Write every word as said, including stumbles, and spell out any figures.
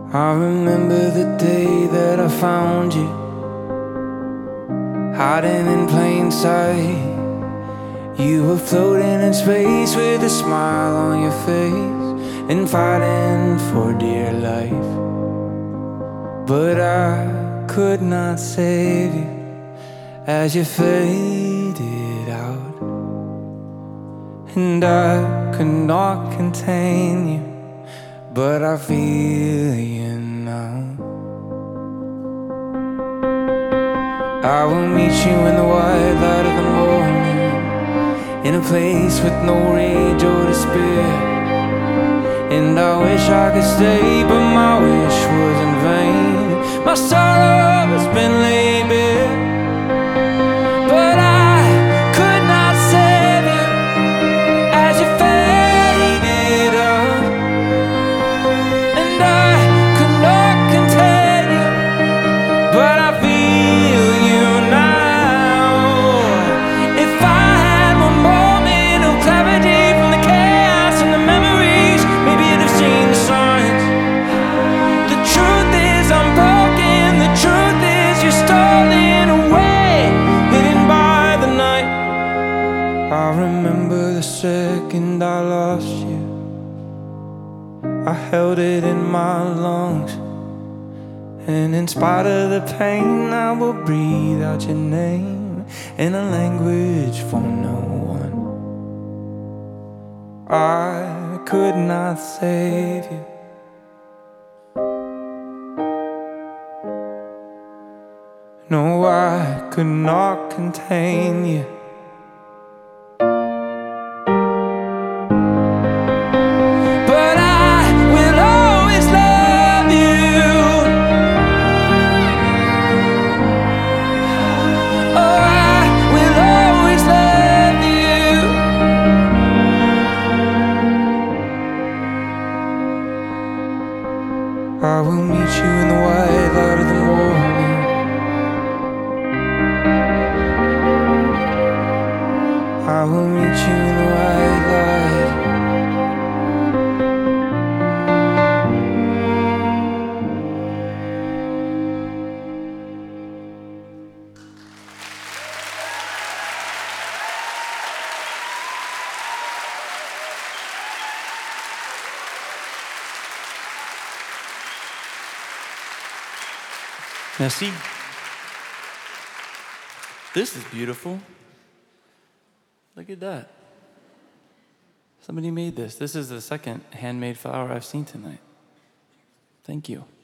I remember the day that I found you, hiding in plain sight. You were floating in space with a smile on your face and fighting for dear life. But I could not save you as you faded out, and I could not contain you, but I feel you now. I will meet you in the white light of the morning, in a place with no rage or despair. And I wish I could stay, but my wish was in vain. My sorrow has been laid bare, but I could not save you as you faded out, and I could not contain you, but I feel you now. If I had one moment of clarity from the chaos and the memories, maybe you'd have seen the signs. The truth is I'm broken, the truth is you're stolen away, hidden by the night. I remember the second I lost you, I held it in my lungs, and in spite of the pain I will breathe out your name in a language for no one. I could not save you. No, I could not contain you, but I will always love you. Oh, I will always love you. I will meet you in the white light of the morning, I will meet you in the white light. Merci. This is beautiful. Look at that. Somebody made this. This is the second handmade flower I've seen tonight. Thank you.